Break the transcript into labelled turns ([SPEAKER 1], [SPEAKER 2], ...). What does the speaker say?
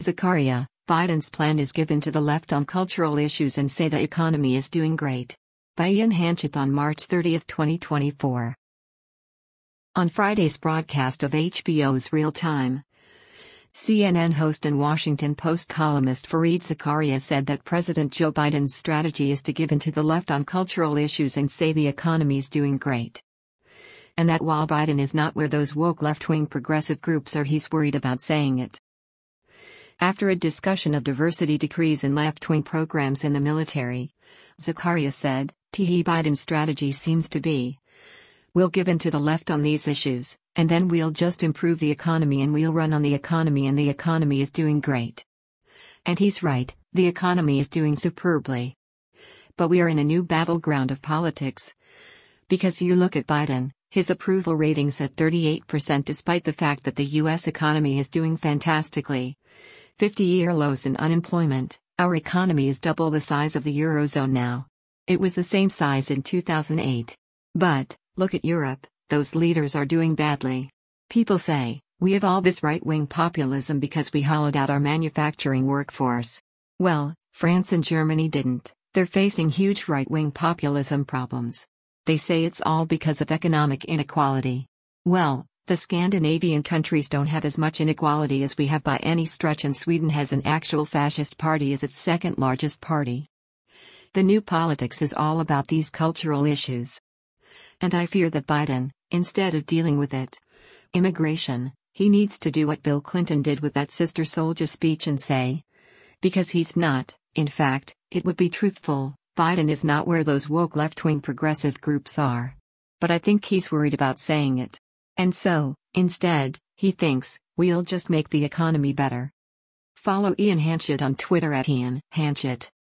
[SPEAKER 1] Zakaria, Biden's plan is given to the left on cultural issues and say the economy is doing great. By Ian Hanchett on March 30, 2024. On Friday's broadcast of HBO's Real Time, CNN host and Washington Post columnist Fareed Zakaria said that President Joe Biden's strategy is to give in to the left on cultural issues and say the economy's doing great. And that while Biden is not where those woke left-wing progressive groups are, he's worried about saying it. After a discussion of diversity decrees and left-wing programs in the military, Zakaria said, Biden's strategy seems to be, we'll give in to the left on these issues, and then we'll just improve the economy and we'll run on the economy and the economy is doing great. And he's right, the economy is doing superbly. But we are in a new battleground of politics. Because you look at Biden, his approval ratings at 38% despite the fact that the U.S. economy is doing fantastically. 50-year lows in unemployment, our economy is double the size of the Eurozone now. It was the same size in 2008. But, look at Europe, those leaders are doing badly. People say, we have all this right-wing populism because we hollowed out our manufacturing workforce. Well, France and Germany didn't, they're facing huge right-wing populism problems. They say it's all because of economic inequality. Well, the Scandinavian countries don't have as much inequality as we have by any stretch, and Sweden has an actual fascist party as its second largest party. The new politics is all about these cultural issues. And I fear that Biden, instead of dealing with it, immigration, he needs to do what Bill Clinton did with that Sister Souljah speech and say, because he's not, in fact, it would be truthful, Biden is not where those woke left-wing progressive groups are. But I think he's worried about saying it. And so, instead, he thinks, we'll just make the economy better. Follow Ian Hanchett on Twitter at Ian Hanchett.